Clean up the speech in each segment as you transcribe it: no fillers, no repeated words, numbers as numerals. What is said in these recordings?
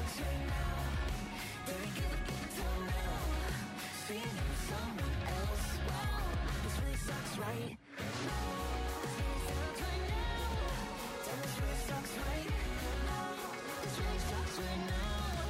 sucks right now. Better give it till now. Seeing you with someone else, wow. This really sucks right now. This really sucks right now. This really sucks right now.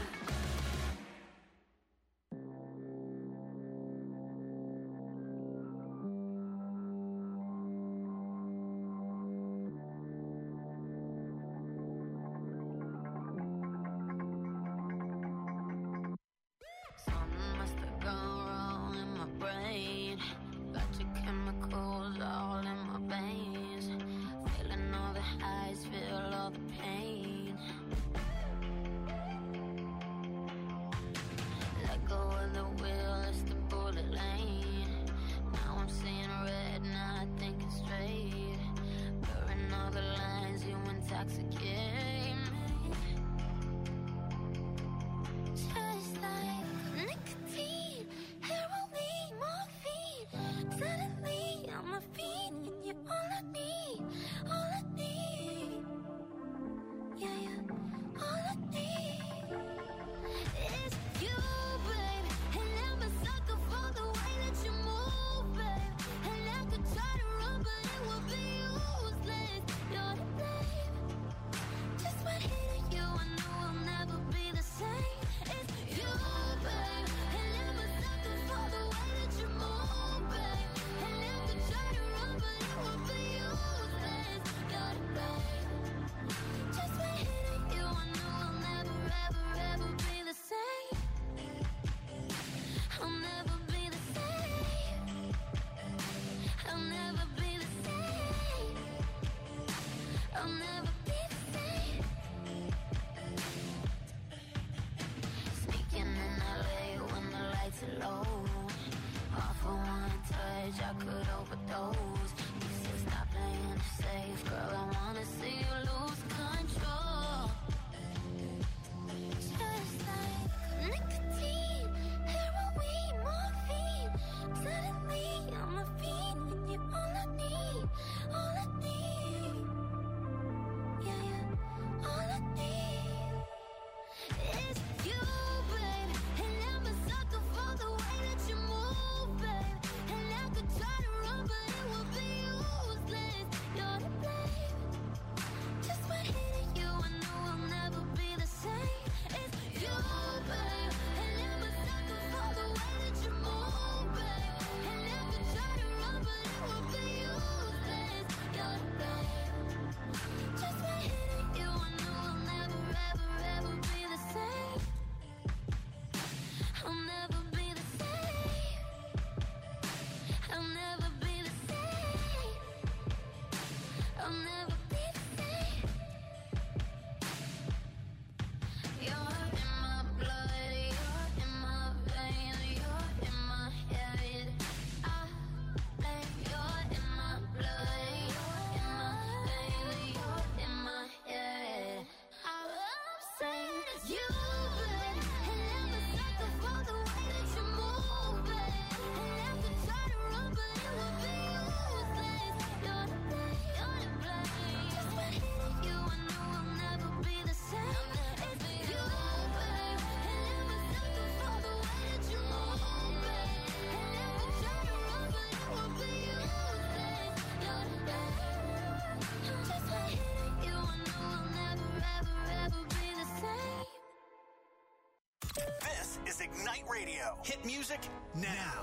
Ignite Radio. Hit music now.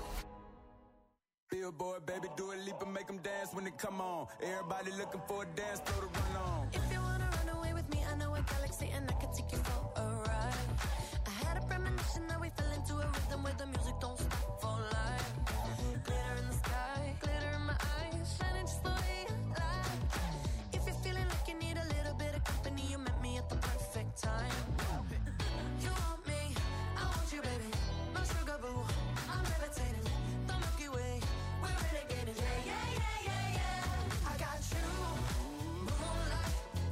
Billboard, baby, do a leap and make them dance when they come on. Everybody looking for a dance floor to run on. If you wanna run away with me, I know a galaxy and I can take you for a ride. I had a premonition that we fell into a rhythm where the music don't stop for life. Glitter in the sky, glitter in my eyes, shining just the way you like. If you're feeling like you need a little bit of company, you met me at the perfect time. You want me, I want you, baby. My sugar boo, I'm levitating. The Milky Way, we're renegading. Yeah, yeah, yeah, yeah, yeah. I got you, moonlight.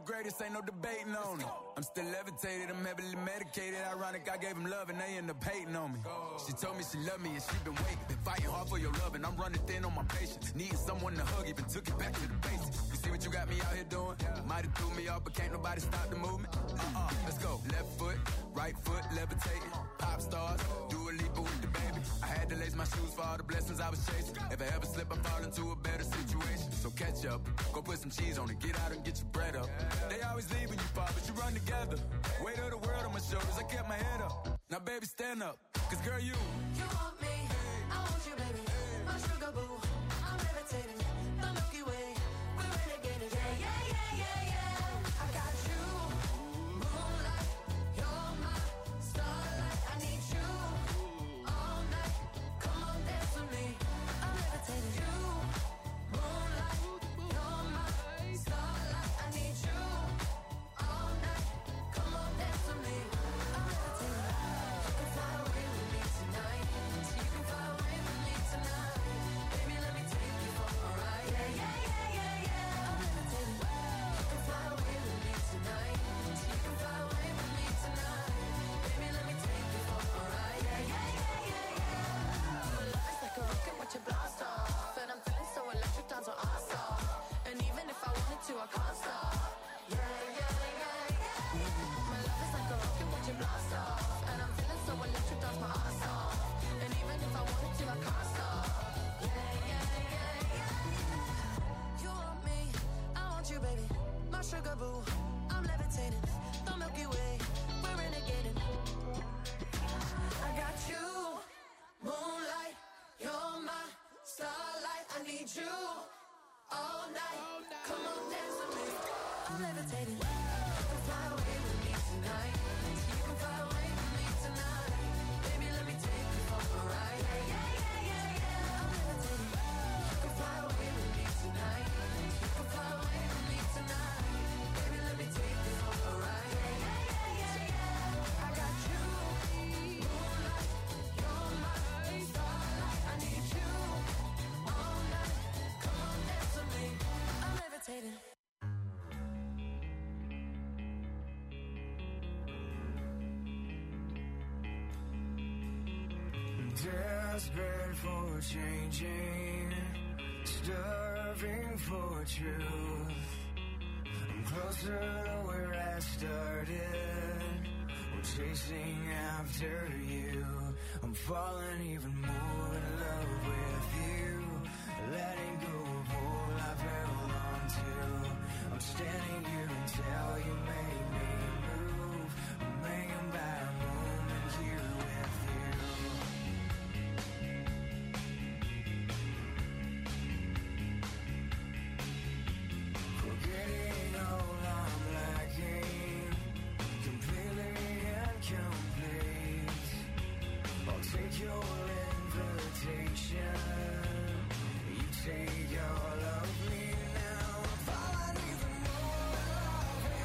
greatest, ain't no debating on it. I'm still levitated, I'm heavily medicated. Ironic, I gave him love and they end up hating on me. She told me she loved me and she been waiting. Been fighting hard for your love and I'm running thin on my patience. Needing someone to hug, even took it back to the basics. You see what you got me out here doing? Might have threw me off, but can't nobody stop the movement. Let's go. Left foot, right foot, levitating. Pop stars, do a leap with the baby. I had to lace my shoes for all the blessings I was chasing. If I ever slip, I fall into a better situation. So catch up, go put some cheese on it, get out and get your bread up. They always leave when you fall, but you run together. Weight of the world on my shoulders, I kept my head up. Now baby, stand up, cause girl, you want me, I want you, baby. My sugar boo, I'm levitating. The Milky Way, we're renegading. Yeah, yeah, yeah, yeah, yeah. I got you, moonlight, you're my starlight. I need you all night. Come on, dance with me. I'm levitating. You, moonlight, you're my starlight. I need you all night. Come on, dance with me. I'm levitating. You can fly away with me tonight. You can fly away with me tonight. Baby, let me take you for a ride. Yeah, yeah, yeah, yeah, yeah. I'm levitating. You can fly away with me tonight. You can fly away with me tonight. Baby, let me take you for a ride. Yeah, yeah, yeah, yeah, yeah. My love is like a rocket, watch it blast off. And I'm feeling so electric, dance on our stop. And even if I wanted to, I can't stop. Yeah, yeah, yeah, yeah. My love is like a rocket, watch it blast off. And I'm feeling so electric, dance my ass off. And even if I wanted to, I can't stop. Yeah, yeah, yeah, yeah. You want me, I want you, baby. My sugar boo, I'm levitating. The Milky Way, we're renegading. I got you, moonlight, you're my starlight. I need you all night. Come on, dance with me. I'm levitating. You can fly away with me tonight. You can fly away with me tonight. Baby, let me take you for a ride. Yeah, yeah, yeah, yeah, yeah. I'm levitating. You can fly away with me tonight. You can fly away with me tonight. Baby, let me take you for a ride. Yeah, yeah, yeah, yeah, yeah. I got you, moonlight, you're my starlight. I need you all night. Come on, dance with me. I'm levitating. Desperate for changing, starving for truth. I'm closer to where I started. I'm chasing after you. I'm falling even more in love with you. Letting go of all I've held on to. I'm standing here until you make me move. I'm hanging by a moment here with you. Forgetting all I'm lacking, completely incomplete. I'll take your invitation. You take all of me now. I'm falling even more in love with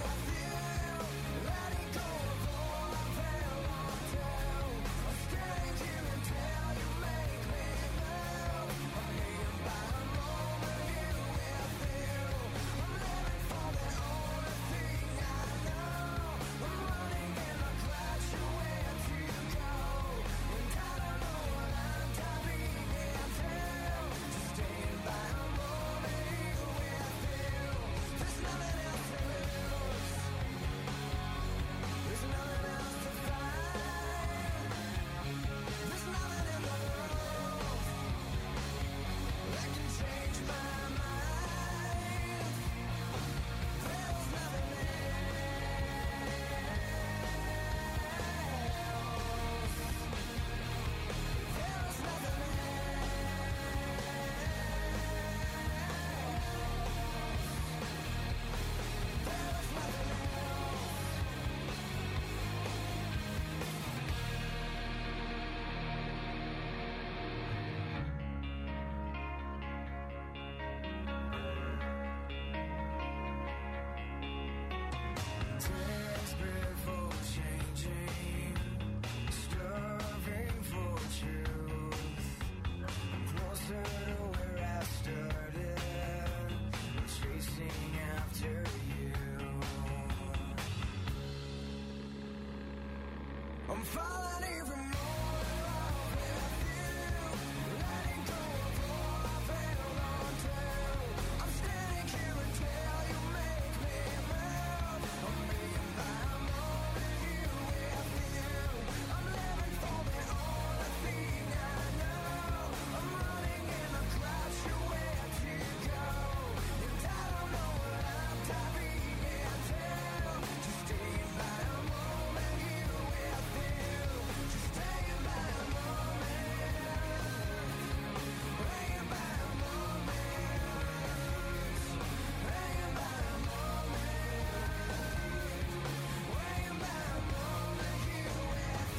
I'm falling even more in love with you. Letting go of all I've held on to. I'm standing here until you make me move. I'm being by a moment you with you. I'm living for the only thing I know. I'm running in the clouds, you're where to go. And I don't know what I'm diving into. Just staying by a moment you with you. Just staying by a moment. Hanging by a moment. Hanging by a moment. Hanging by a moment you with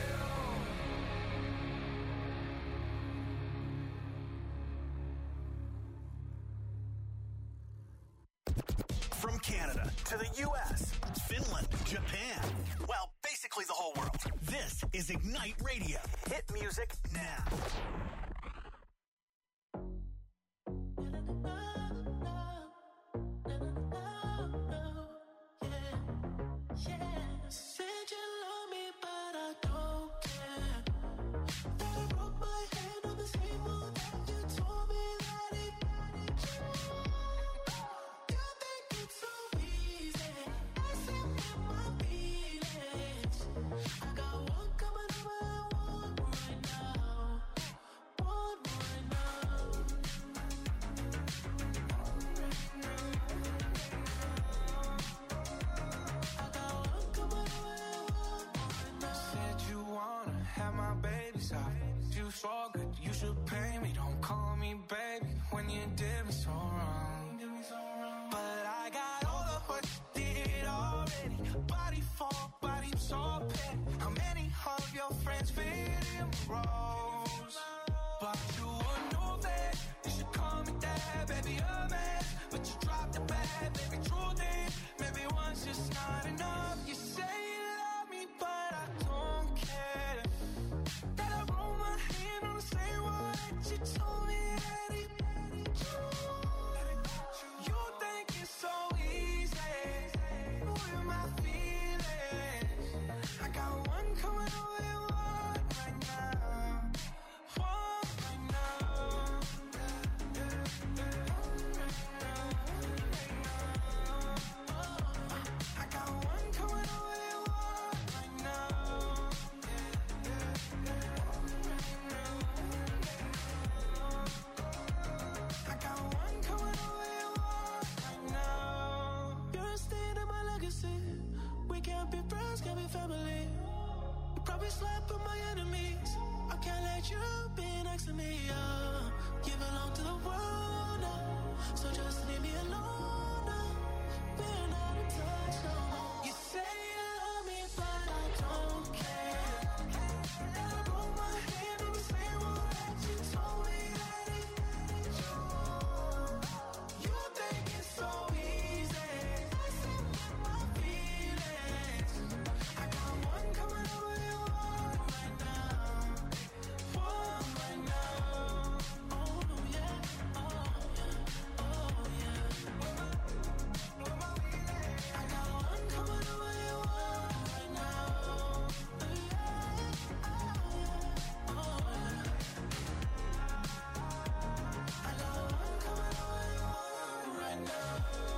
you. From Canada to the U.S., Finland, Japan. Well, basically the whole world. This is Ignite Radio. Hit music now. Said you love me, but I don't care. That I broke my hand on the table, that you told me that it you think it's so easy. I said with my feelings. I got one coming over and one right now. One right now. I got one coming over and one right now. Said you wanna have my baby's eyes. You so good, you should pay me. Don't call me baby when you did me so wrong. But I got all of what you did already. Body for body, so petty. How many of your friends fit in rows? But you would know that you should call me dad, baby, a man. But you dropped the bad, baby, true thing. Maybe one's just not enough. You say you love me, but I don't care. That I roll my hand on the same one that you told me that it you think it's so easy with my feelings. I got one coming over and one right now. One right now. I got one coming over and one right now. I got one coming over and one right now. You're a stain in my legacy. We can't be friends, can't be family. Probably slap with my enemies. I can't let you be next to me. You belong to the world now, so just leave me alone now. We're not in touch no more. You say you love me, but I don't care. And I broke my hand on the same one that you told me that it you think it's so easy. I said with my feelings. I got one coming over and one right now. One right now. Oh yeah, oh yeah, oh yeah. I got one coming over and one right now. Yeah, oh yeah. I got one coming over and one right now.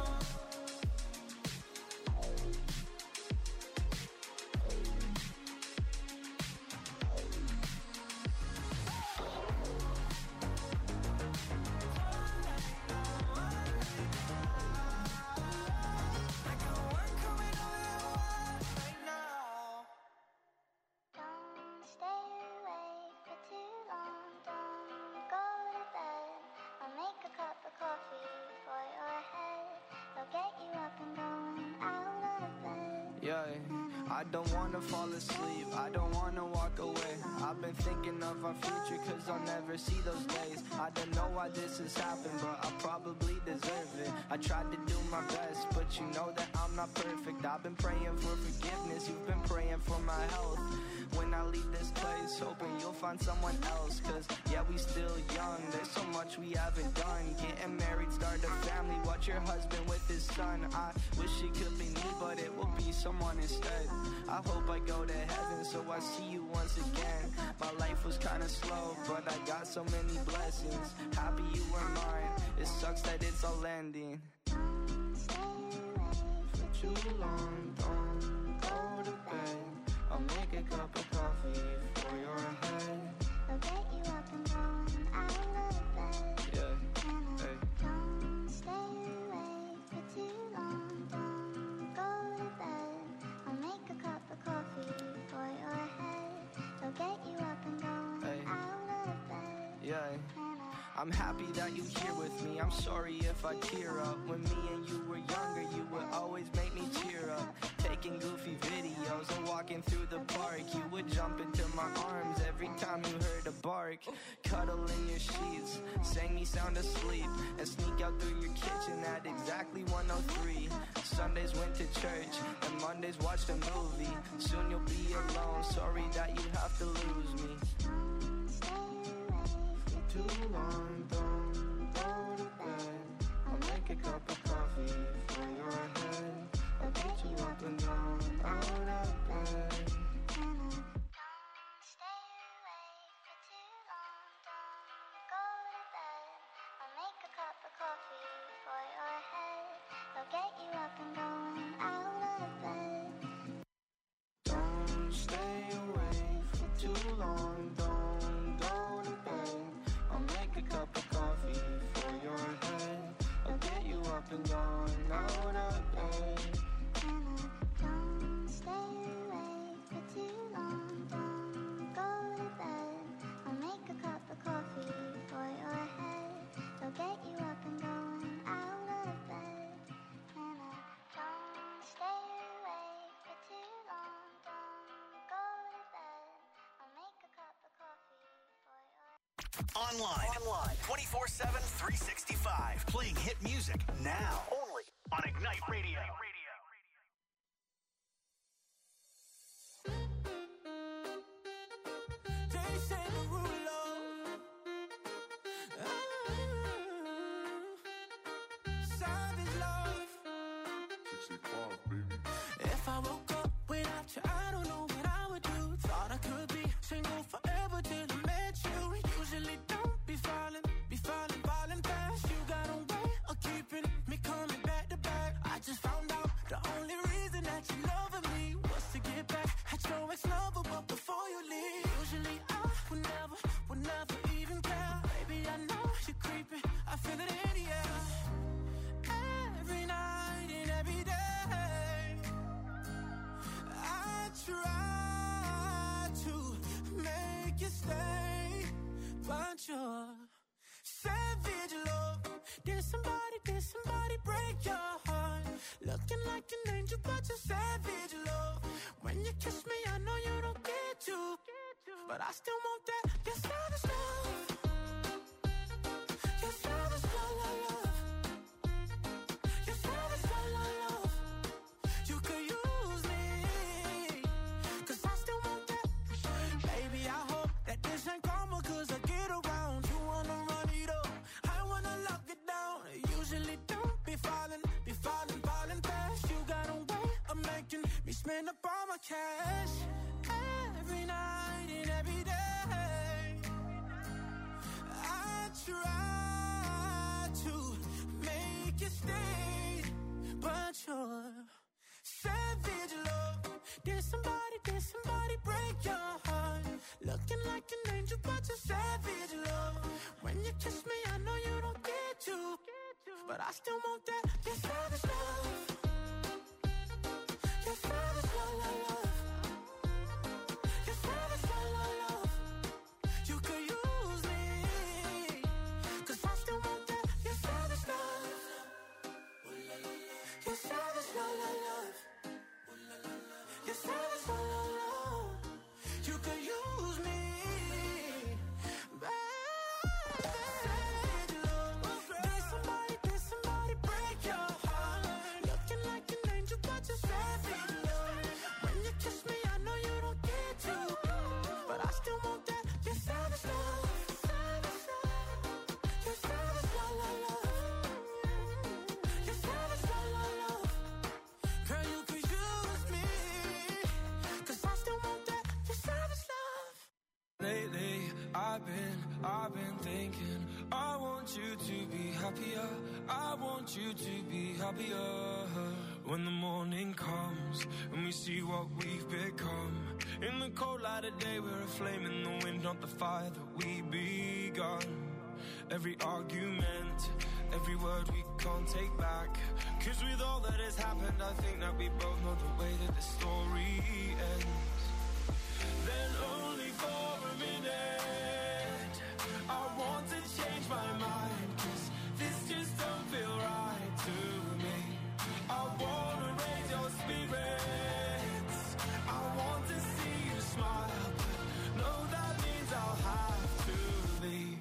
I got one coming over and one right now. Don't stay awake for too long. Don't go to bed. I'll make a cup of coffee for your head. I'll get you up and going out of bed. Yeah, I don't wanna fall asleep, I don't wanna walk away. I've been thinking of our future, cause I'll never see those days. I don't know why this has happened, but I probably deserve it. I tried to do my best, but you know that I'm not perfect. I've been praying for forgiveness, you've been praying for my health. When I leave this place, hoping you'll find someone else. Cause yeah, we still young, there's so much we haven't done. Getting married, start a family, watch your husband with his son. I wish it could be me, but it will be someone instead. I hope I go to heaven so I see you once again. My life was kinda slow, but I got so many blessings. Happy you were mine, it sucks that it's all ending. For too long, don't go to bed. I'll make a cup of coffee for your head. I'll get you up and going out of bed. Yeah, hey. Don't stay awake for too long. Don't go to bed. I'll make a cup of coffee for your head. I'll get you up and going out of bed. Yeah. I'm happy that you're here with me. I'm sorry if I tear up. When me and you were younger, you would always make me cheer up. Taking goofy videos and walking through the park. You would jump into my arms every time you heard a bark. Cuddle in your sheets, sang me sound asleep, and sneak out through your kitchen at exactly 1:03. Sundays went to church, and Mondays watched a movie. Soon you'll be alone, sorry that you have to lose me. Too long, don't go to bed. I'll make a cup of coffee for your head. I'll get you up and down, out of bed. Don't stay awake for too long. Don't go to bed. I'll make a cup of coffee for your head. I'll get you up and going out of bed. Don't stay awake for too long, don't go to bed. I'll make a cup of coffee for your head. I'll get you up and going out of bed. Don't stay awake for too long. Don't go to bed. I'll make a cup of coffee for your head. I'll get you up and going out of bed. Don't stay awake for too long. Don't go to bed. I'll make a cup of coffee for your Online. 24/7, 365. Playing hit music now. Only on Ignite Radio. Jason Derulo. Savage love. If I woke up without you, I don't know what I would do. Thought I could be single forever till I met you. Usually don't be falling fast. You got a way of keeping me coming back to back. I just found out the only reason that you loving me was to get back at your ex-lover, but before you leave, usually I would never even care. Baby, I know you're creeping, I feel it in the air. Every night and every day, I try to make you stay, but you're savage love. Did somebody break your heart? Looking like an angel, but you're savage love. When you kiss me, I know you don't get to, but I still want that. You're savage love. You're savage love. You're savage love. You could use me, 'cause I still want that. Baby, I hope that this ain't karma, 'cause I get around. You wanna run it up, I wanna lock it down. Usually don't be falling fast. You got a way of making me spend up all my cash. Every night and every day, I try to make you stay, but you're savage love. Did somebody break your heart? Looking like an angel, but you're savage love. When you kiss me, I know you don't get to, but I still want that. You're savage love. You're savage love. You're savage love. You could use me, 'cause I still want that. You're savage love. You're savage love. You're savage love. You could use me, baby. Did somebody break your heart? Looking like an angel, but you're savage love. When you kiss me, I know you don't get to, but I still want that. You're savage love. You're savage love. You're savage love. happier. I want you to be happier. When the morning comes and we see what we've become, in the cold light of day we're a flame in the wind, not the fire that we begun. Every argument, every word we can't take back, 'cause with all that has happened I think that we both know the way that the story ends. Then only for a minute I want to change my mind, 'cause this just don't feel right to me. I wanna raise your spirits, I want to see you smile, but no, that means I'll have to leave.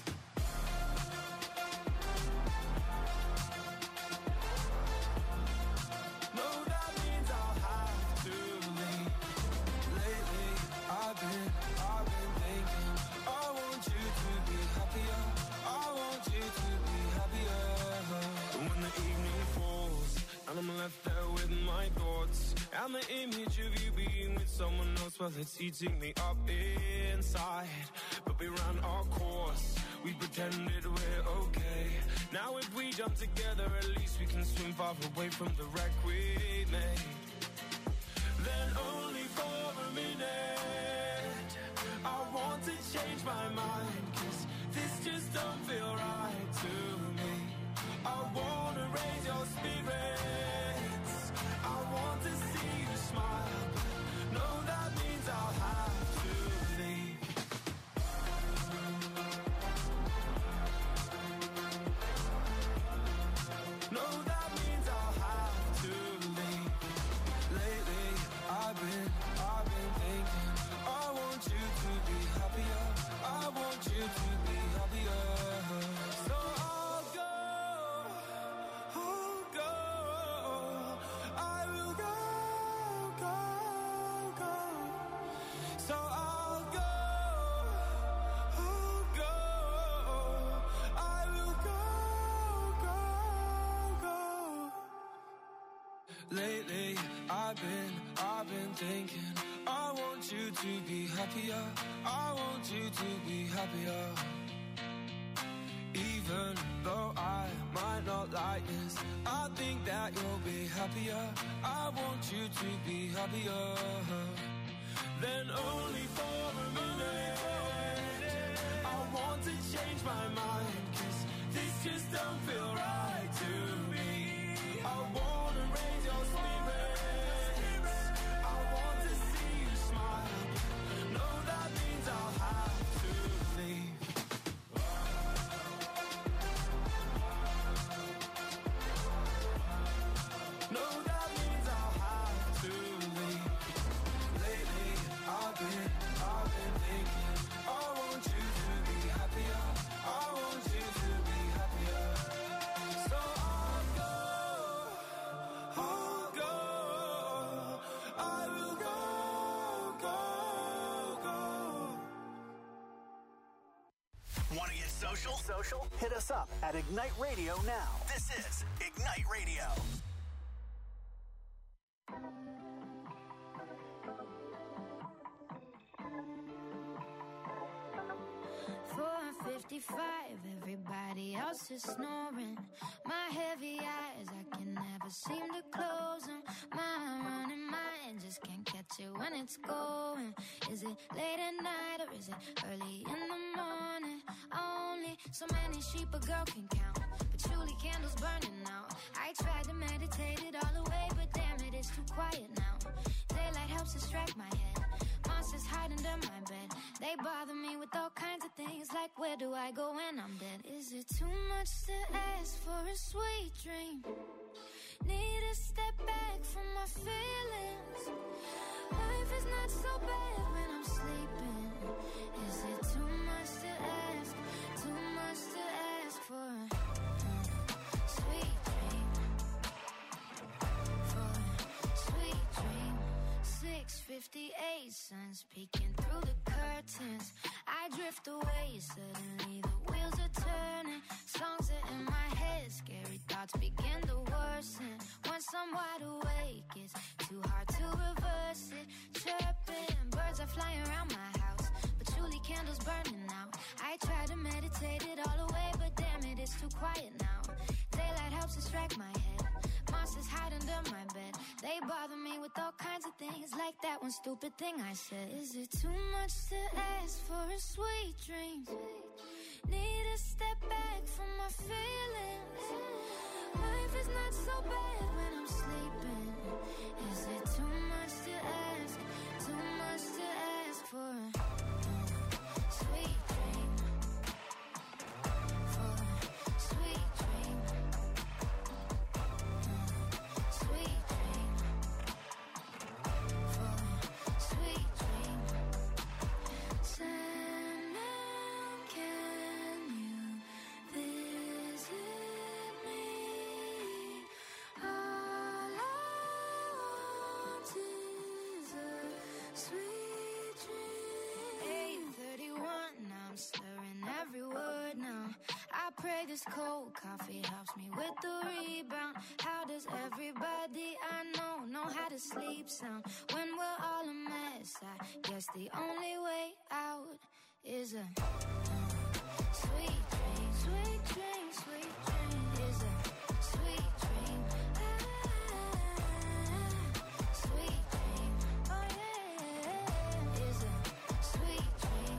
No, that means I'll have to leave. Lately, I've been thinking, I want you to be happier, I want you to be happier. When the evening falls and I'm left there with my thoughts, and the image of you being with someone else, well, it's eating me up inside. But we ran our course, we pretended we're okay. Now if we jump together, at least we can swim far away from the wreck we made. Then only for a minute I want to change my mind, 'cause this just don't feel right to me. I wanna raise your spirits, I want to see you smile, but no, that means I'll have to leave. No, that means I'll have to leave. Lately, I've been thinking, I want you to be happier, I want you to be happier. So I'll go, I will go. So I'll go, I will go. Lately, I've been thinking, I want you to be happier, I want you to be happier. Even though I might not like this, I think that you'll be happier, I want you to be happier. Then only for a minute I want to change my mind, 'cause this just don't feel right to me. I wanna raise your spirits, I want to see you smile, no, that means I'll have to leave. No, that means I'll have to leave. Lately, I've been thinking, I want you to be happier, I want you to be happier. So I'll go, I will go. Want to get social? Hit us up at Ignite Radio now. This is Ignite Radio. 4:55, everybody else is snoring. My heavy eyes, I can never seem to close them. My running mind just can't catch it when it's going. Is it late at night or is it early in the morning? Only so many sheep a girl can count, patchouli candles burning out. I tried to meditate it all away, but damn it, it's too quiet now. Daylight helps distract my head, monsters hide under my bed. They bother me with all kinds of things, like where do I go when I'm dead? Is it too much to ask for a sweet dream? Need to step back from my feelings. Life is not so bad when I'm sleeping. Is it too much to ask? Too much to ask for a sweet dream? For a sweet dream. 6:58, sun's peeking through the curtains. I drift away, suddenly the wheels are turning. Songs are in my head, scary thoughts begin to worsen. Once I'm wide awake, it's too hard to reverse it. Chirping, birds are flying around my house, patchouli candles burning out. I try to meditate it all away, but damn it, it's too quiet now. bother me with all kinds of things, like that one stupid thing I said. Is it too much to ask for a sweet dream? Need to step back from my feelings. Life is not so bad when I'm sleeping. Is it too much to ask? Too much to ask for a sweet dream? For a sweet dream. Sweet dream. For a sweet dream. Sandman, can you visit me? All I want is a sweet dream. 8:31, now I'm slurring every word now. I pray this cold coffee helps me with the rebound. How does everybody I know how to sleep sound? When we're all a mess, I guess the only way out is a sweet dream. Sweet dream, sweet dream is a sweet dream. Sweet dream, oh yeah, is a sweet dream.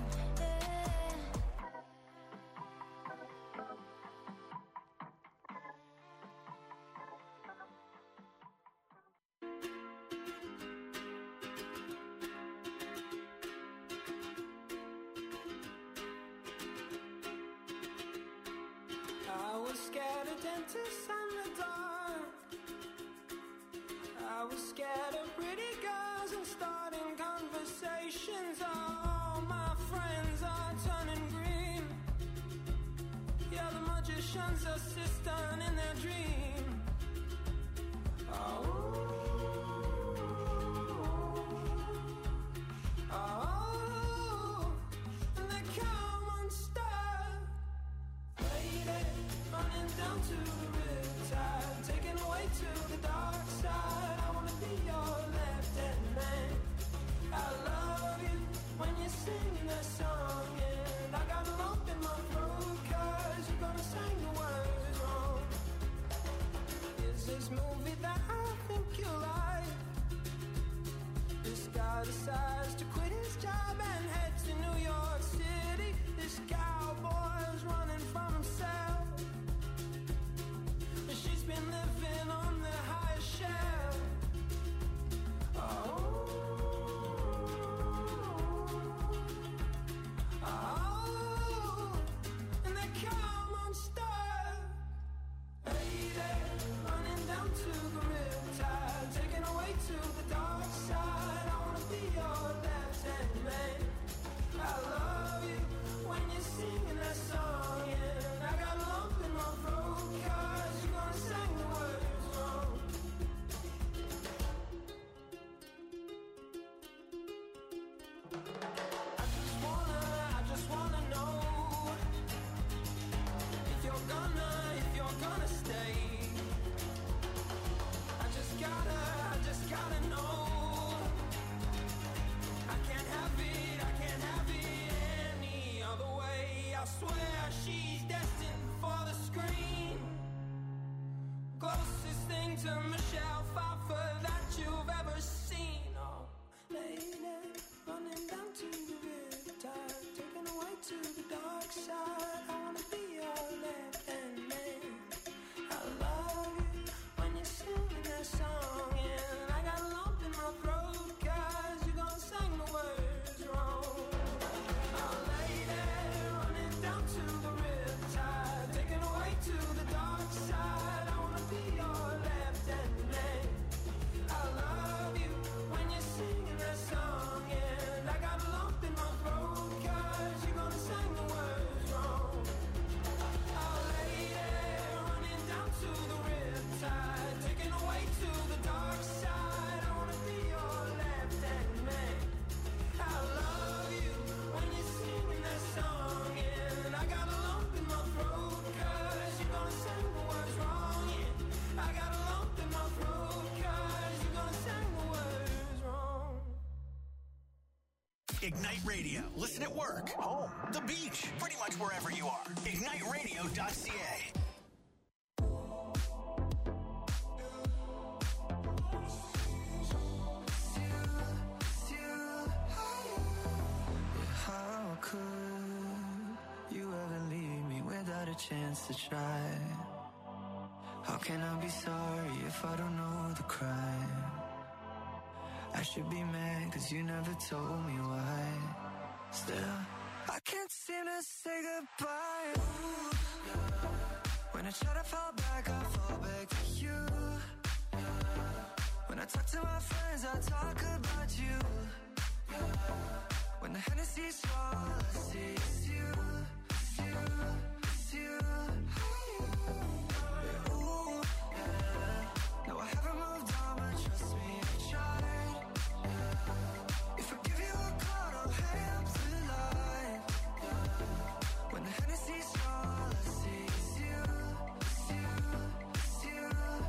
I was scared of dentists and the dark. I was scared of pretty girls and starting conversations. All my friends are turning green. Yeah, the magician's assistant in their dream. Oh, and they come unstuck. Lady, running down to the riptide, taken away to the dark side. I wanna be your left-hand man. I love you when you sing that song, and I got a lump in my throat 'cause you're gonna sing the words wrong. Is this movie that I think you like? This guy decides to quit his job and head to New York City. This cowboy's running from himself. She's been living on the highest shelf. Oh, and they come unstuck. Lady, running down to the riptide, taken away to the dark side. I wanna be your left-hand man. I love you when you're singing that song, and I got a lump in my throat 'cause you're gonna sing the words wrong. I just wanna know if you're gonna stay. I just gotta know. I can't have it any other way. I swear she's destined for the screen. Closest thing to Michelle Pfeiffer that you've ever seen. Oh, lady, running down to the riptide, taken away to the dark side. I wanna be your left-hand man. I love you when you're singing that song, and I got a lump in my throat 'cause you're gonna sing the words wrong. Oh, lady, running down to the riptide, taken away to the dark side. I wanna be your left-hand man. I love you when you're singing that song, and I got a lump in my throat 'cause you're gonna sing the words wrong. Oh, lady, running down to the riptide, taken away to the dark side. I wanna be your left-hand man. I love you when you're singing that song, and I got a lump in my throat 'cause you're gonna sing the words wrong. Yeah, I got a lump in my throat 'cause you're gonna sing the words wrong. Ignite Radio. Listen at work, home, the beach, pretty much wherever you are. IgniteRadio.ca. chance to try. How can I be sorry if I don't know the crime? I should be mad 'cause you never told me why. Still, I can't seem to say goodbye. Ooh, yeah. When I try to fall back, I fall back to you. Yeah. When I talk to my friends, I talk about you. Yeah. When the Hennessy's all I see is you, it's you, it's you. Yeah, ooh, yeah. No, I haven't moved on, but trust me, I tried. Yeah. If I give you a call, don't hang up the line. Yeah. When the Hennessy's all I see is you, it's you, it's you.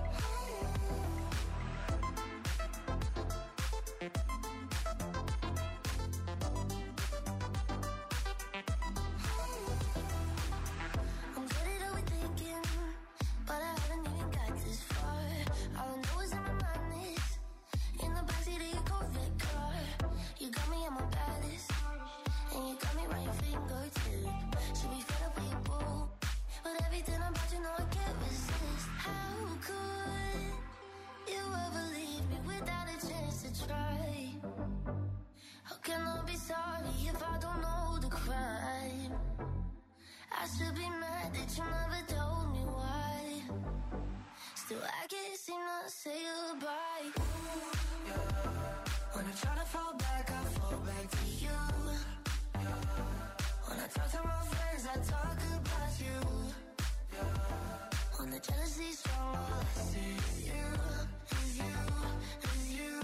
I'm good at overthinking, but I haven't even got this far. All I know is in my mind is in the backseat of your Corvette car. You got me at my baddest, and you got me right your fingertip. Should be fed up with your boo, but everything about you know I can't resist. How could you ever leave me without a chance to try? How can I be sorry if I don't know the crime? I should be mad that you never told me why. Still, I can't seem to say goodbye. Ooh, yeah. When I try to fall back, I fall back to you. Yeah. When I talk to my friends, I talk about you. Yeah. When the jealousy's strong, all I see is you, is you, is you.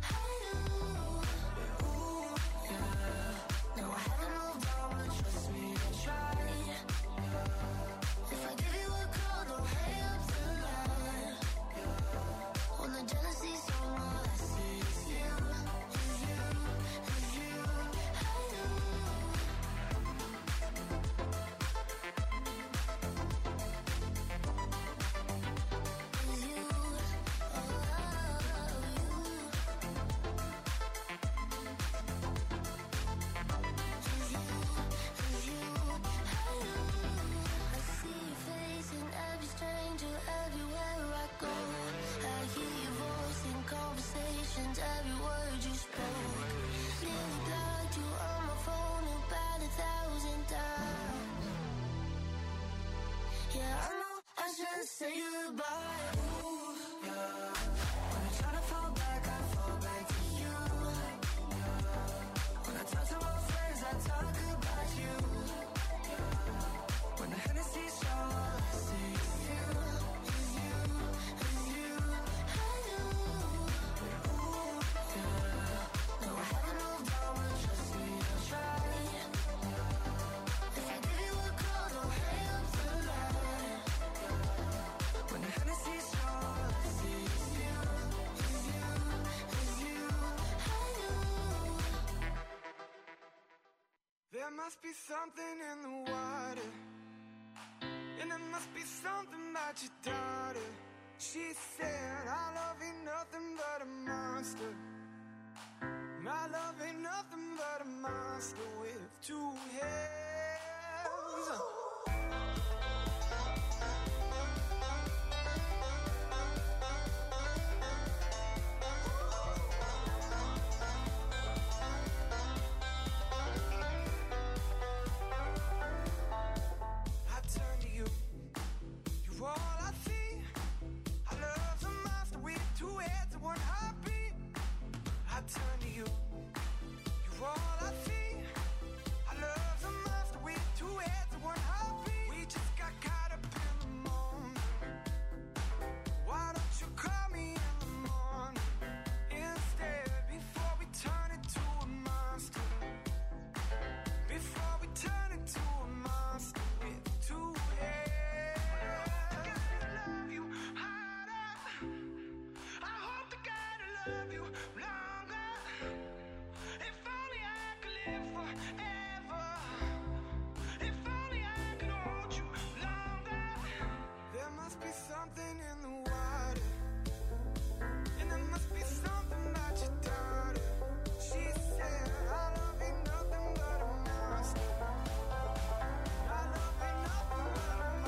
Ooh, yeah. No, I haven't moved on, but trust me, I tried. If I give you a call, don't hang up the line. When the jealousy's on, all I see is you, is you, is you. Is you, I see your face in every stranger, everywhere I go. I hear your voice in conversations, every word you spoke. Nearly blocked you on my phone about 1,000 times. Yeah, I know I shouldn't say goodbye. Ooh, yeah. When I try to fall back, I fall back to you. Yeah. When I talk to my friends, I talk about you. When the Hennessy's all I see is you, is you, is you. Ooh, yeah. No, I haven't moved on, but trust me, I tried. If I give you a call, don't hang up the line. When the Hennessy's all I see is you, is you, is you. There must be something in the water, and there must be something about your daughter. She said, "I love ain't nothing but a monster. My love ain't nothing but a monster with two heads." I turn to you, you're all I see. I love a monster with two heads and one heartbeat. I turn to you, you're all I see. I love a monster with two heads and one heartbeat. We just got caught up in the moment. Why don't you call me in the morning instead, before we turn into a monster? Before we turn into a monster with two heads. I love you harder. I hope to God I love you longer. If only I could live forever. If only I could hold you longer. There must be something in the water, and there must be something about your daughter. She said, "I love ain't nothing but a monster. My love ain't nothing but a monster."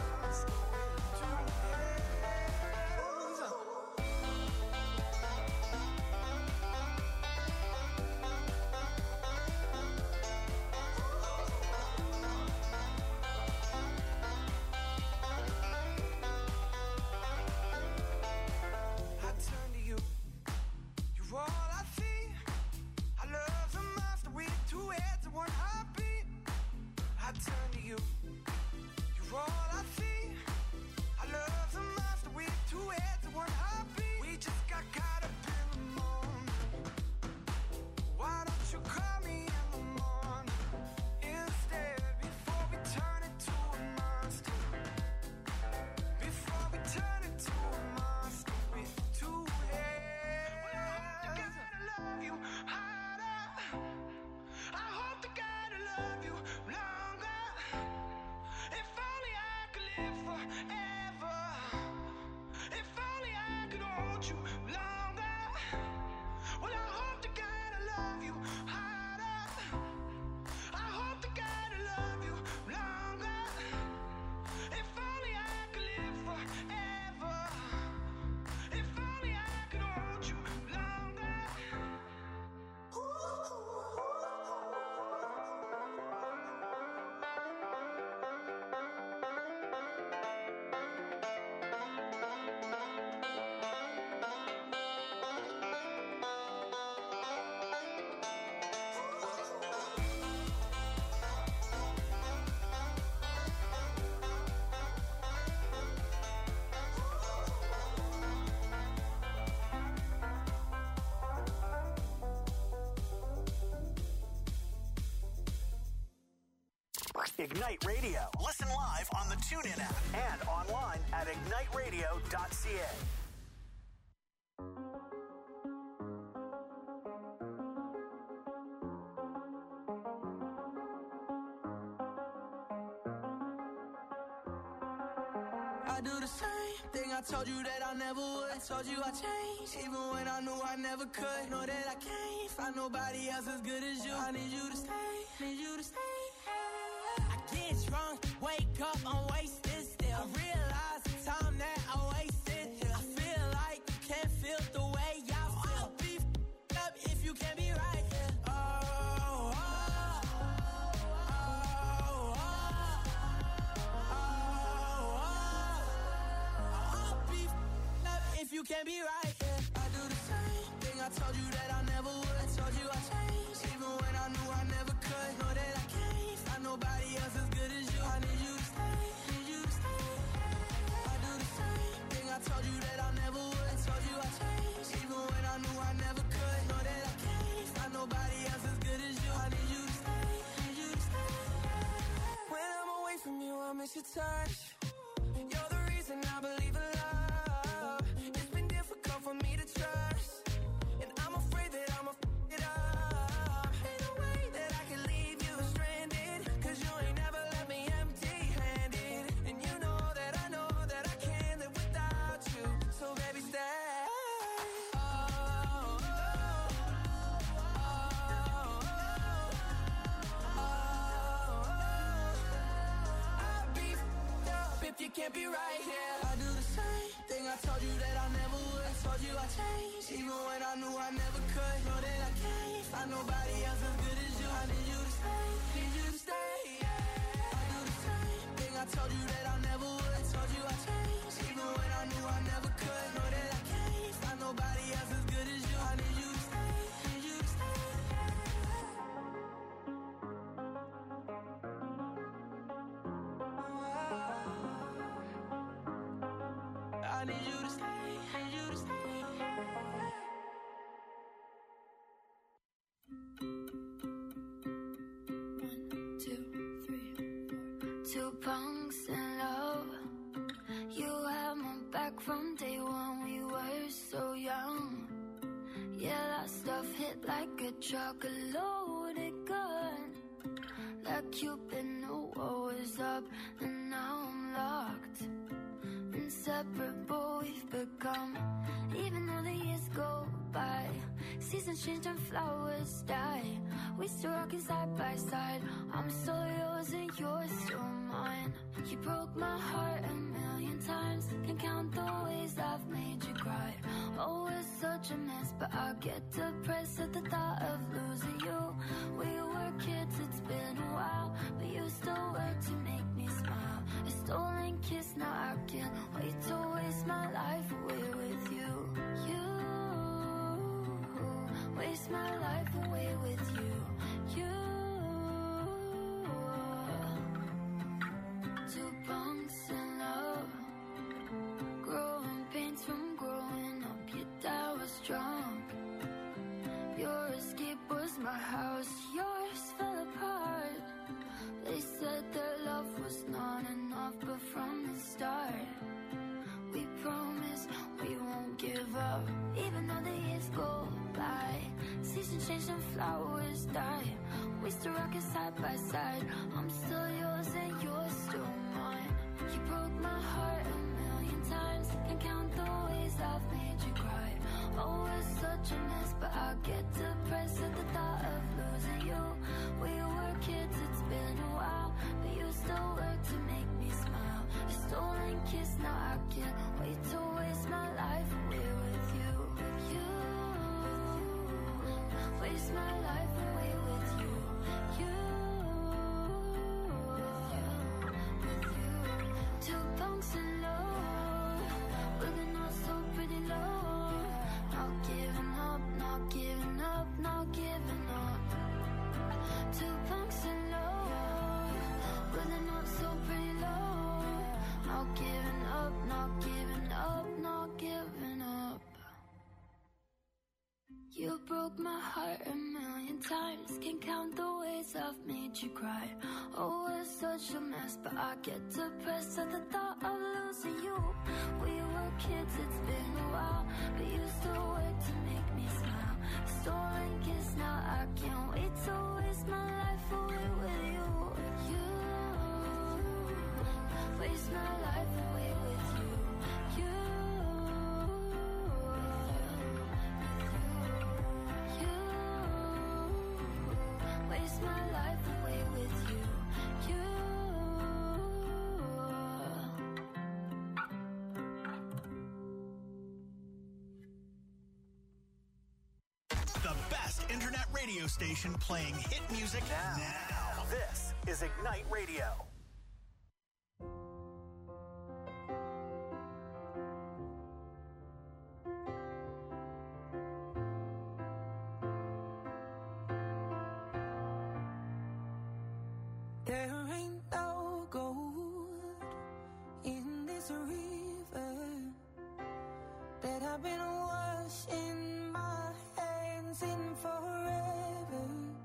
to one heartbeat. I turn to you. You're all I see. Our love's a monster with two heads and one heartbeat. We just got caught up in the moment. Why don't you call me in the morning instead, before we turn it to a monster? Before we turn it to a monster with two heads. Well, I hope to God I love you harder. I hope to God I love you longer. If only I could live forever. If only I could hold you longer. Well, I hope to God I love you harder. I hope to God I love you longer. If only I could live forever. If only I could hold you longer. Ignite Radio. Listen live on the TuneIn app and online at igniteradio.ca. I do the same thing I told you that I never would. I told you I changed, even when I knew I never could. Know that I can't find nobody else as good as you. I need you to stay, need you to stay. I get drunk, wake up, I'm wasted still. I realize the time that I wasted here. I feel like you can't feel the way I feel. I'll be f***ed up if you can't be right here. If you can't be right, yeah. I do the same thing I told you that I never would. I told you I changed, even when I knew I never could. Know that I can't find nobody else as good as you. I need you to stay, need you to stay. I do the same thing I told you that I never would. I told you I changed, even when I knew I never could. Know that I can't find nobody else as good as you. I need you to stay, need you to stay. When I'm away from you, I miss your touch. You're the reason I believe in love. For me to trust, and I'm afraid that I'ma f*** it up. Ain't no way that I can leave you stranded, 'cause you ain't never left me empty-handed. And you know that I can't live without you. So baby, stay. I'll be f***ed up if you can't be right here. I do the same thing I told you that I never would. I told you I changed, even when I knew I never could. Know that I can't find nobody else as good as you. I need you to stay, need you to stay. Yeah. I do the same thing I told you that I never would. I told you I changed, even when I knew I never could. Know that I can't find nobody else as good as you. I need you to stay, need you to stay. I need you to stay, need you to stay. Two punks in love. You had my back from day one. We were so young. Yeah, that stuff hit like a truck, a loaded gun. Like Cupid knew what was up, and now I'm locked. Inseparable we've become. Even though the years go by, seasons change and flowers die, we still rockin' side by side. I'm still yours and you're still mine. You broke my heart a million times. Can't count the ways I've made you cry. Oh, it's such a mess, but I get depressed at the thought of losing you. We were kids, it's been a while, but you still work to make me smile. A stolen kiss, now I can't wait to waste my life away with you. You waste my life away with you. You escape was my house, yours fell apart. They said their love was not enough, but from the start we promise we won't give up. Even though the years go by, seasons change and flowers die, we still rock it side by side. I'm still yours and you're still mine. You broke my heart a million times, can't count the ways I've made you cry. Oh, it's such a mess, but I get depressed at the thought of losing you. We were kids, it's been a while, but you still work to make me smile. A stolen kiss, now I can't wait to waste my life away with you. Waste my life away with you. Two bunks in love, but they're not so pretty low. Not giving up, not giving up, not giving up. Two bunks in love, but they're not so pretty low. Not giving up, not giving up, not giving up. You broke my heart a million times, can't count the ways I've made you cry. Oh, it's such a mess, but I get depressed at the thought of losing you. We were kids, it's been a while, but you still work to make me smile. Stolen kiss, now I can't wait to waste my life away with you. Waste my life away with you. Waste my life away with you. The best internet radio station playing hit music now. This is Ignite Radio. There ain't no gold in this river that I've been washing my hands in forever.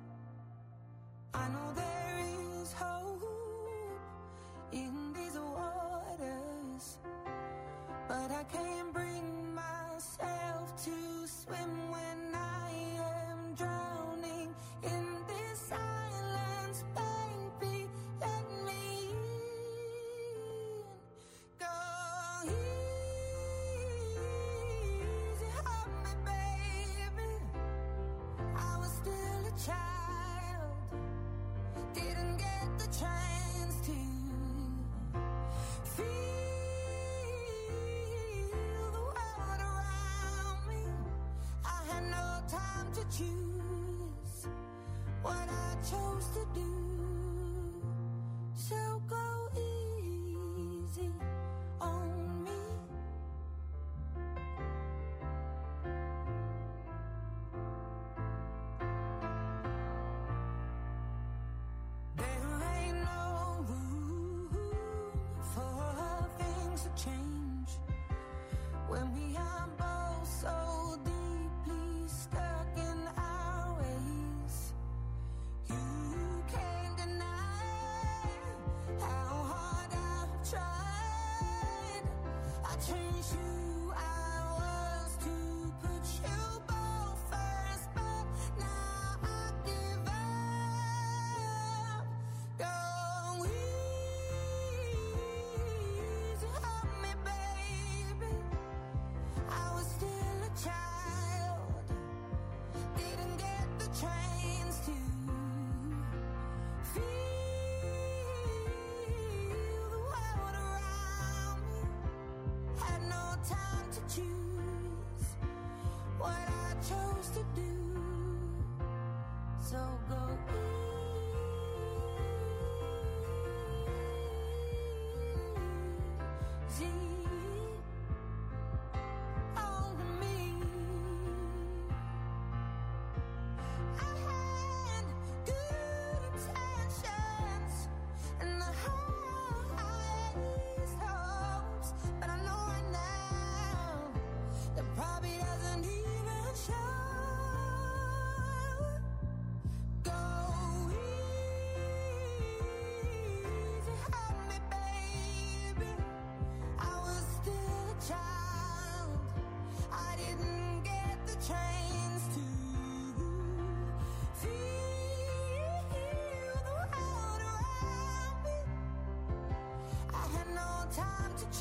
I know there is hope in these waters, but I can't bring myself to swim when I am drowning in this silence. Baby, let me in. Go easy on me, baby. I was still a child, didn't get the chance to feel the world around me. I had no time to choose what I chose to do. So go easy on me. There ain't no room for things to change when we are both so deeply stuck in our ways. You can't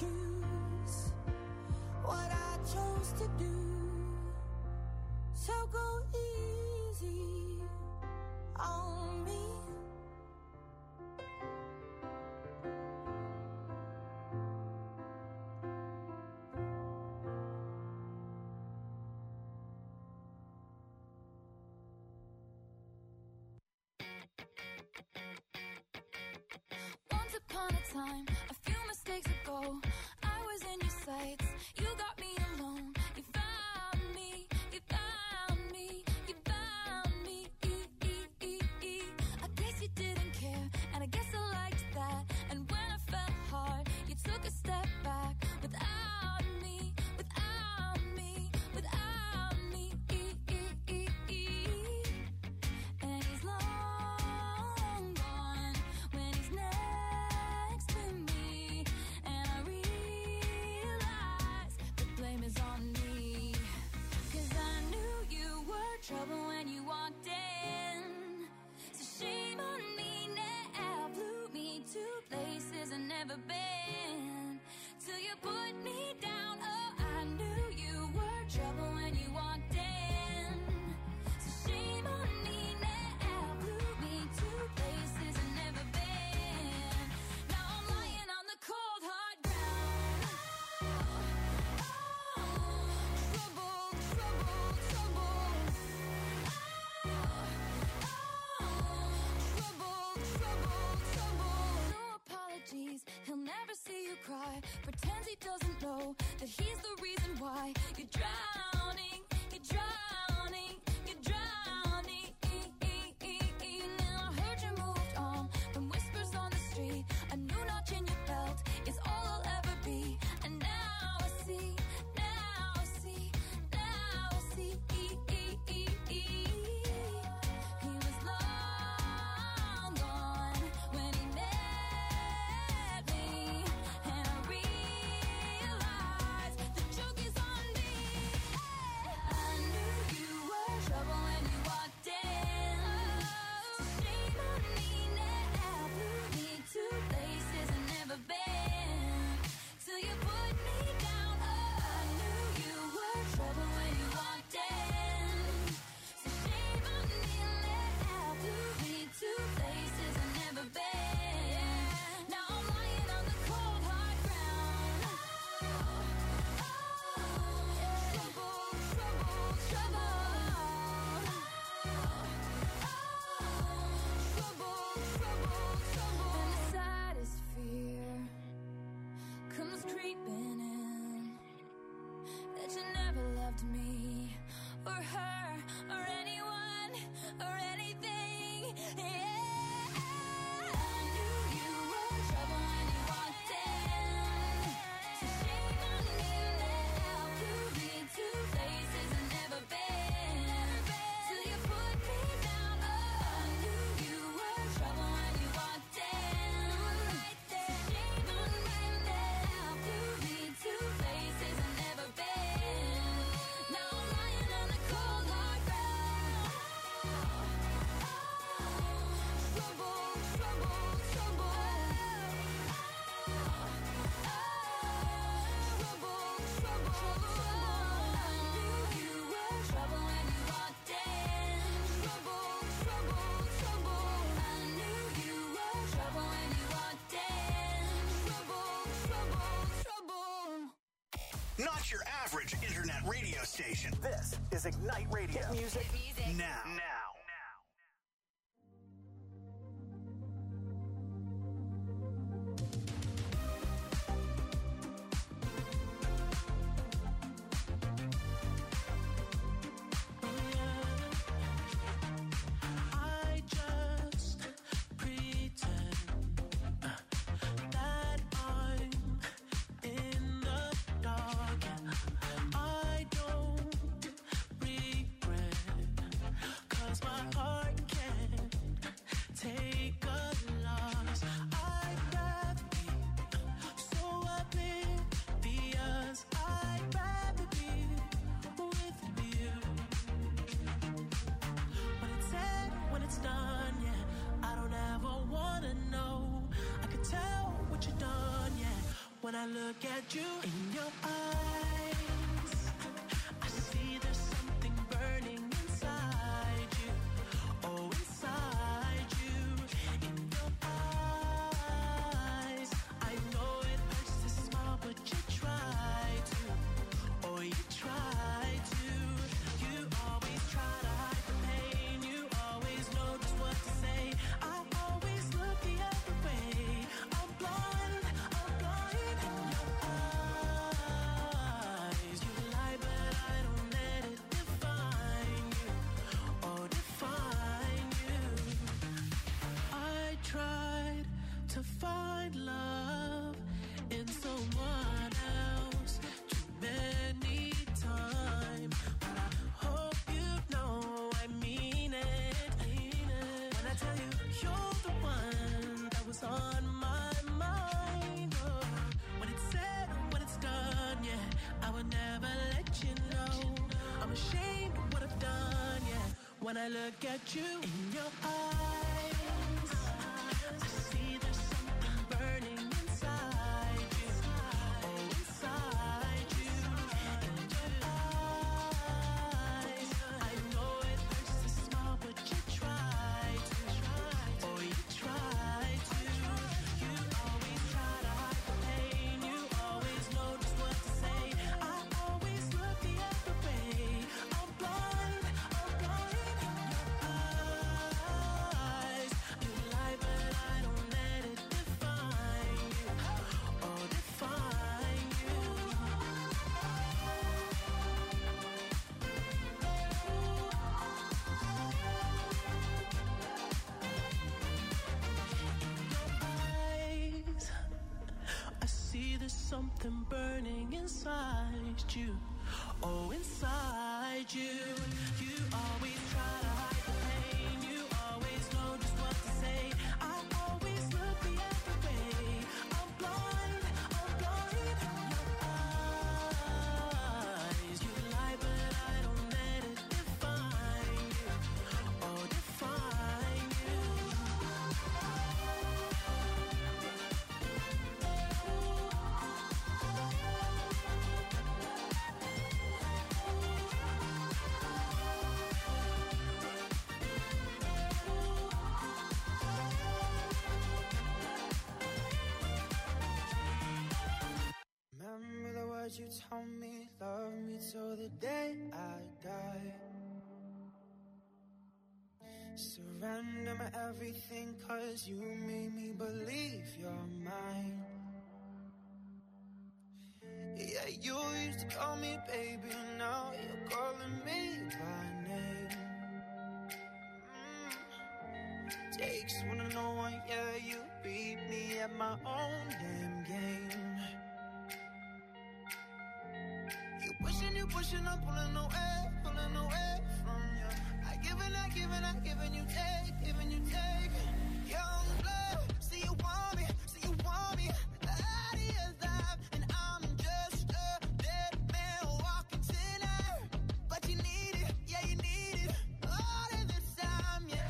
choose what I chose to do. So go easy on me. Once upon a time, a few mistakes ago, I was in your sights. You got me alone. You found me. You found me. You found me. I guess you didn't care, and I guess I liked that. And when I felt hard, you took a step back. Without me, without me, without me. And he's long gone when he's next to me. And I realize the blame is on me. 'Cause I knew you were trouble when you walked in. So shame on me now, blew me to places I've never been. Till you put me down, oh, I knew you were trouble when you walked in. So shame on me now, blew me to places I've never been. Now I'm lying on the cold hard ground. Trouble, trouble, trouble. Trouble, trouble, trouble. No apologies, he'll never see you cry. Pretends he doesn't know that he's the reason why you're drowning, you're drowning, you're drowning. Now I heard you moved on from whispers on the street. A new notch in your belt is all I'll ever be. And now I see, now I see, now I see. He was long gone when he met me. And I realized the joke is on me. I knew you were trouble when you walked in. So shame on me now, blew me to places I've never been. Till you put me down, oh, I knew you were trouble when you walked in. So shame on me now, blew me to places I've never been. Now I'm lying on the cold hard ground. Trouble, trouble, trouble. Trouble, trouble, trouble. And the saddest fear comes creeping in, that you never loved me or her or anyone or anything. Yeah, I knew you were trouble when you walked in. So shame on me now, blew me to places I've never been. Till you put me down, oh, I knew you were trouble when you walked in. Right there, shame on me now, blew me to places I've never been. Now I'm lying on the cold hard ground. Trouble, trouble, trouble. Trouble, trouble, trouble. I knew you were trouble when you walked in. Trouble, trouble, trouble. I knew you were trouble when you walked in. Trouble, trouble, trouble. Not your average internet radio station. This is Ignite Radio. Hit music now. I just pretend that I'm in the dark. I don't regret look at you in your eyes, I see there's something burning inside you. Oh, inside you, in your eyes. I know it hurts to smile, but you try to. Oh, you try to. You always try to hide the pain. You always know just what to say. I always look the other way. I'm blind in your eyes. You lie, but I don't let it define you. Oh, define you. I tried to find love in someone else too many times, but I hope you know I mean it. When I tell you you're the one that was on my mind. Oh, when it's said or when it's done, yeah, I would never let you know. I'm ashamed of what I've done, yeah. When I look at you in your eyes, I see there's something burning inside you. Oh, inside you, in your eyes. I know it hurts to smile, but you try to. Oh, you try to. You always try to hide the pain. You always know just what to say. I always look the other way. I'm blind in your eyes. You lie, but I don't let it define you. Oh, define you. Eyes, I see there's something burning inside you. Oh, inside you. You always try to hide the pain. You always know just what to say. I always look the other way. I'm blind in your eyes. You lie, but I don't let it define you. Oh, define you. Remember the words you told me, love me till the day I die. Surrender my everything, 'cause you made me believe you're mine. Yeah, you used to call me baby, now you're calling me by name. Takes one to know one, yeah, you beat me at my own damn game. You pushing, I'm pulling away from you. I giving you take. Young blood, see you want me, out of your life, and I'm just a dead man walking tonight. But you need it, yeah, you need it, all of this time, yeah.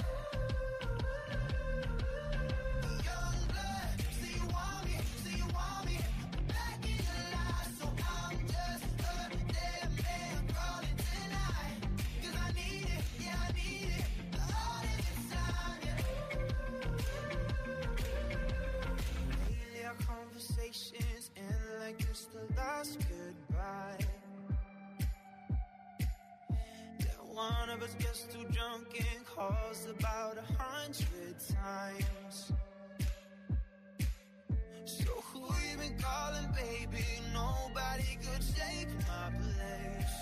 Young blood, see you want me, back in your life, so I'm just a dead man calling tonight. 'Cause I need it, yeah, I need it, all of this time, yeah. Lately our conversations end like it's the last goodbye. Yeah, one of us gets too drunk and calls about 100 times. So who you been calling, baby? Nobody could take my place.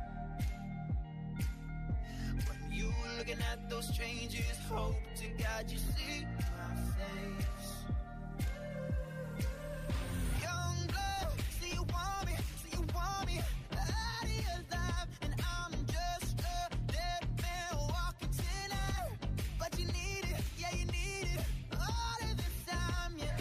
When you looking at those strangers, hope to God you see my face. Young blood, see you want me, out of your life, and I'm just a dead man walking tonight. But you need it, yeah, you need it, all of this time, yeah.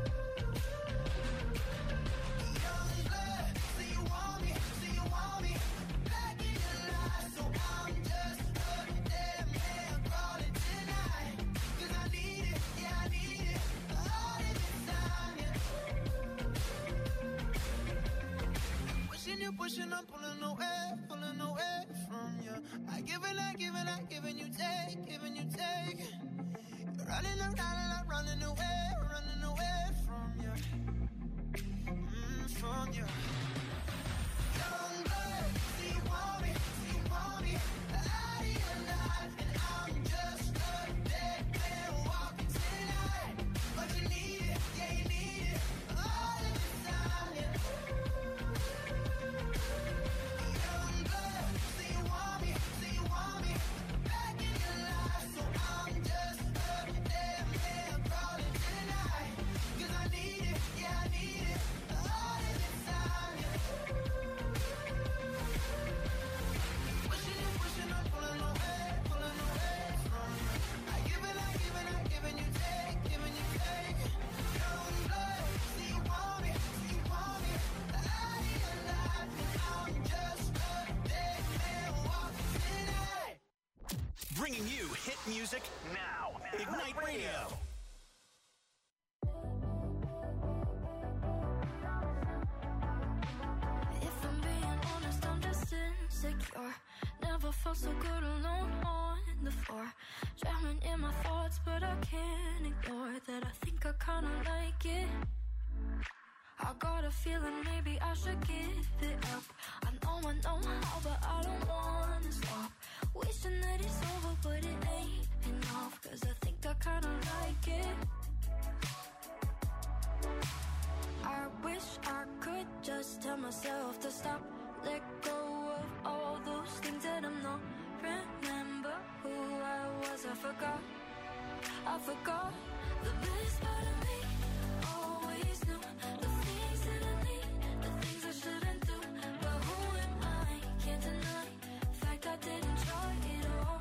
Young blood, see you want me, back in your life, so I'm just a dead man calling tonight. 'Cause I need it, yeah, I need it, you, pushing, I'm pulling away from you. I give and I give and I give and you take, giving you take. You're running around and I'm running away from you. From you. Young blood, see you want me, out of your life, and I'm just a dead man walking tonight. But you need it, yeah you need it, all of the time, yeah. Young blood, see you want me, back in your life, so I'm just a dead man crawling tonight. 'Cause I need it, yeah I need it, all of the time, yeah. Pushing, I'm pulling away from you. I give and I give and I give and you take, giving you take. Young blood, see you want me, out of your life, and I'm just a dead man walking tonight. Bringing you hit music now. Ignite Radio. If I'm being honest, I'm just insecure. Never felt so good alone on the floor. Drowning in my thoughts, but I can't ignore that I think I kinda like it. I got a feeling maybe I should give it up. I know how, but I don't wanna stop. Wishing that it's over, but it ain't enough. 'Cause I think I kinda like it. I wish I could just tell myself to stop. Let go of all those things that I'm not. Remember who I was, I forgot the best part of me. Always knew the things that I need, the things I shouldn't do. But who am I? Can't deny the fact I didn't try it all.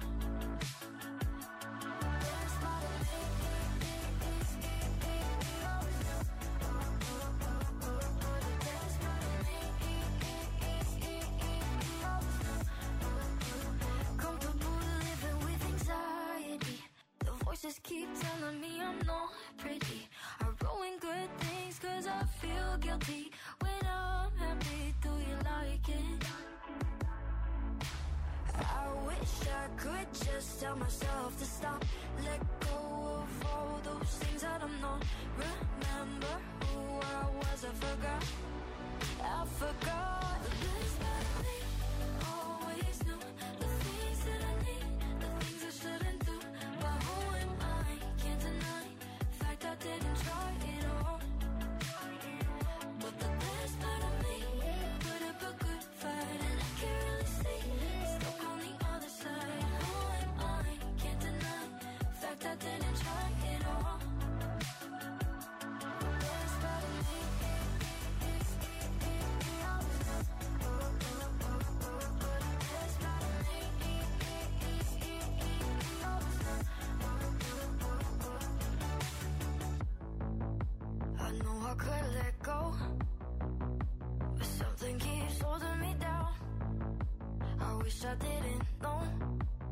The best part of me is comfortable living with anxiety. The voices keep telling me I'm not pretty. I ruin good things 'cause I feel guilty. When I'm happy, do you like it? I wish I could just tell myself to stop. Let go of all those things that I'm not. Remember who I was, I forgot. The best part of me. Always knew the things that I need, the things I shouldn't do. But who am I? Can't deny the fact I didn't try it all. But the best part of me put up a good fight, and I can really see it's stuck on the other side. Who am I? Can't deny the fact I didn't try it all. The best part of me is I know I could let go, but something keeps holding me down. I wish I didn't.